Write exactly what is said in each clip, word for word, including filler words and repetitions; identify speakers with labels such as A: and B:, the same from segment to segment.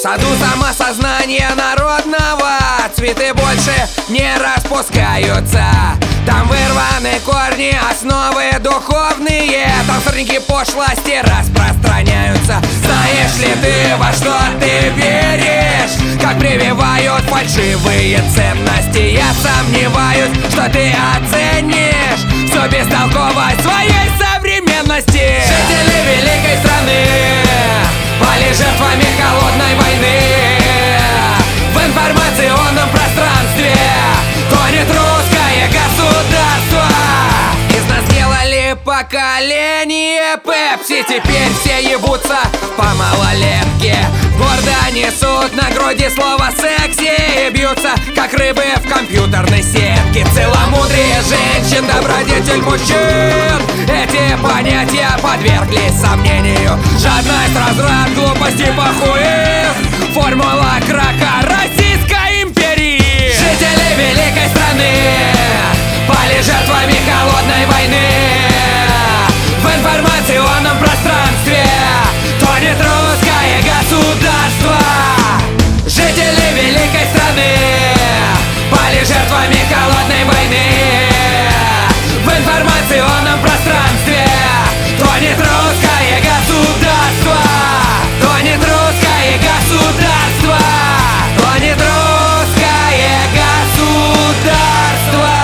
A: саду самосознания народного цветы больше не распускаются. Там вырваны корни, основы духовные, там сорняки пошлости распространяются. Знаешь ли ты, во что ты веришь? Как прививают фальшивые ценности? Я сомневаюсь, что ты оценишь всю бестолковость своей современности. Жители великой страны пали жертвами холодной войны. В информационном пространстве тонет русское государство. Из нас сделали поколение Пепси. Теперь все ебутся по малолетке, гордо несут на груди слово секси и бьются, как рыбы в компьютерной сетке. Целомудрие женщин, добродетель мужчин, эти понятия подверглись сомнению. Жадность, разврат, глупость и похуизм — формула краха Российской империи. Жители великой страны пали жертвами холодной войны. В информационном пространстве тонет русское государство. Жители великой страны пали жертвами холодной войны. В информационном пространстве тонет русское государство. Тонет русское государство. Тонет русское государство.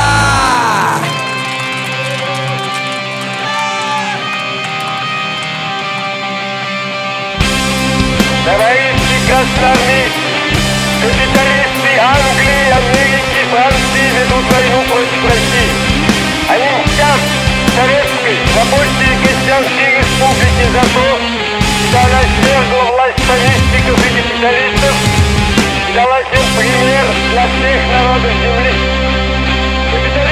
B: Товарищи красноармейцы, капиталисты Англии, Америки, Франции ведут войну против России. Они мстят советской, рабочей и крестьянской республике за то, что она свергла власть советчиков и капиталистов и дала всем пример для всех народов земли. Капиталисты